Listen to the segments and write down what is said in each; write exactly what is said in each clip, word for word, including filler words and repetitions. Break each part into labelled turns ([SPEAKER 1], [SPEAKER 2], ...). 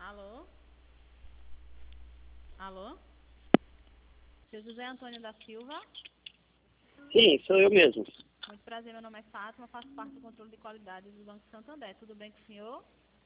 [SPEAKER 1] Alô? Alô? Seu José Antônio da Silva?
[SPEAKER 2] Sim, sou eu mesmo.
[SPEAKER 1] Muito prazer, meu nome é Fátima, faço parte do controle de qualidade do Banco Santander. Tudo bem com o senhor?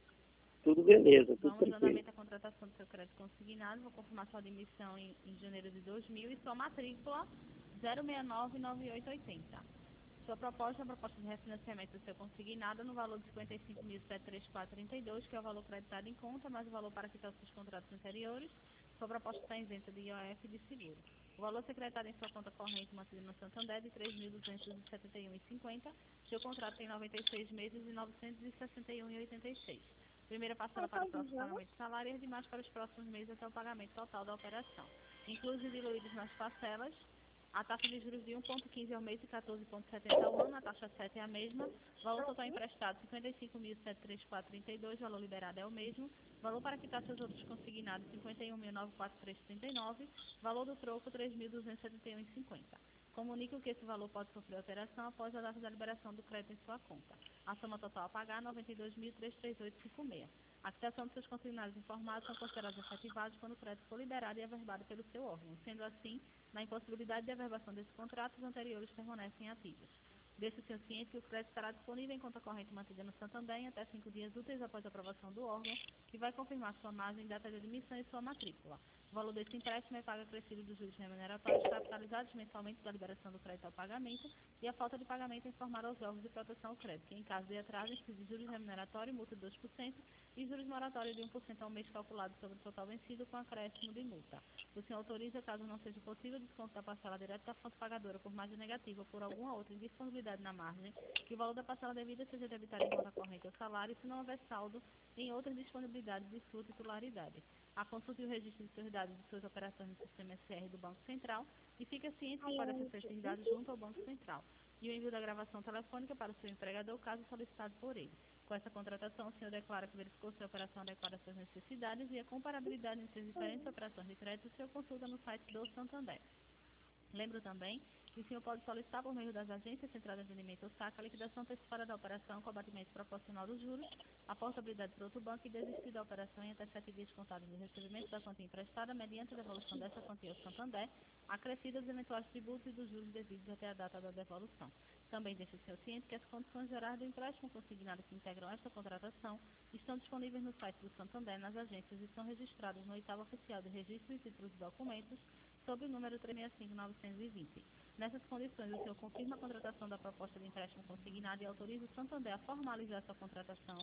[SPEAKER 2] Tudo beleza, tudo
[SPEAKER 1] Vamos dar
[SPEAKER 2] tranquilo.
[SPEAKER 1] andamento à contratação do seu crédito consignado. Vou confirmar sua admissão em, em janeiro de dois mil e sua matrícula zero seis nove nove oito oito zero. Sua proposta é a proposta de refinanciamento do seu consignado no valor de cinquenta e cinco mil setecentos e trinta e quatro vírgula trinta e dois, que é o valor creditado em conta, mais o valor para quitar os seus contratos anteriores. Sua proposta está isenta de I O F e de seguro. O valor secretado em sua conta corrente mantida no Santander é de três mil duzentos e setenta e um vírgula cinquenta. Seu contrato tem noventa e seis meses e novecentos e sessenta e um vírgula oitenta e seis. Primeira parcela para o próximo pagamento de salário e as demais para os próximos meses até o pagamento total da operação. Inclusos e diluídos nas parcelas, a taxa de juros de um vírgula quinze ao mês e quatorze vírgula setenta ao ano, a taxa sete é a mesma, valor total emprestado cinquenta e cinco mil setecentos e trinta e quatro vírgula trinta e dois, valor liberado é o mesmo, valor para quitar seus outros consignados cinquenta e um mil novecentos e quarenta e três vírgula trinta e nove, valor do troco três mil duzentos e setenta e um vírgula cinquenta. Comunico que esse valor pode sofrer alteração após a data da liberação do crédito em sua conta. A soma total a pagar é noventa e dois mil trezentos e trinta e oito vírgula cinquenta e seis. A quitação dos seus consignados informados são considerados efetivados quando o crédito for liberado e averbado pelo seu órgão. Sendo assim, na impossibilidade de averbação desses contratos, os anteriores permanecem ativos. Deixe o senhor ciente que o crédito estará disponível em conta corrente mantida no Santander em até cinco dias úteis após a aprovação do órgão, que vai confirmar sua margem, data de admissão e sua matrícula. O valor desse empréstimo é pago acrescido dos juros remuneratórios capitalizados mensalmente da liberação do crédito ao pagamento, e a falta de pagamento é informada aos órgãos de proteção ao crédito, que em caso de atraso incide juros remuneratórios, multa de dois por cento e juros moratórios de um por cento ao mês calculado sobre o total vencido com acréscimo de multa. O senhor autoriza, caso não seja possível, desconto da parcela direta da fonte pagadora por margem negativa ou por alguma outra indisponibilidade na margem, que o valor da parcela devida seja debitado em conta corrente ou salário, se não houver saldo em outras disponibilidades de sua titularidade. A consulta e o registro de seus dados de suas operações no sistema S R do Banco Central e fica ciente que pode acessar esses dados junto ao Banco Central. E o envio da gravação telefônica para o seu empregador, caso solicitado por ele. Com essa contratação, o senhor declara que verificou se a operação adequada às suas necessidades e a comparabilidade entre as diferentes operações de crédito, o senhor consulta no site do Santander. Lembro também que o senhor pode solicitar por meio das agências Central de Atendimento ou SAC a liquidação antecipada da operação com abatimento proporcional dos juros, a portabilidade para outro banco e desistir da operação em até sete dias contados do recebimento da quantia emprestada mediante a devolução dessa quantia ao Santander, acrescidas os eventuais tributos e dos juros devidos até a data da devolução. Também deixa o senhor ciente que as condições gerais do empréstimo consignado que integram esta contratação estão disponíveis no site do Santander, nas agências, e são registradas no oitavo oficial de registro de títulos e documentos, sob o número três seis cinco nove dois zero. Nessas condições, o senhor confirma a contratação da proposta de empréstimo consignado e autoriza o Santander a formalizar sua contratação?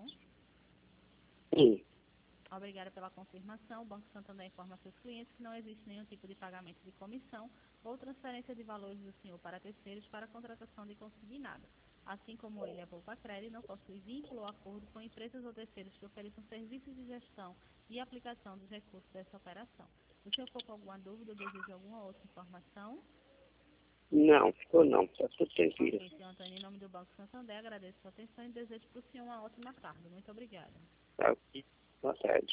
[SPEAKER 2] Sim,
[SPEAKER 1] Obrigada pela confirmação. O Banco Santander informa a seus clientes que não existe nenhum tipo de pagamento de comissão ou transferência de valores do senhor para terceiros para a contratação de consignado. Assim como ele, a Poupa Crédito não possui vínculo ou acordo com empresas ou terceiros que ofereçam serviços de gestão e aplicação dos recursos dessa operação. O senhor ficou com alguma dúvida ou deseja alguma outra informação?
[SPEAKER 2] não, ficou não, está tudo tranquilo.
[SPEAKER 1] Ok, senhor Antônio, em nome do Banco Santander, agradeço a sua atenção e desejo para o senhor uma ótima tarde. Muito obrigada.
[SPEAKER 2] Tá, boa tarde.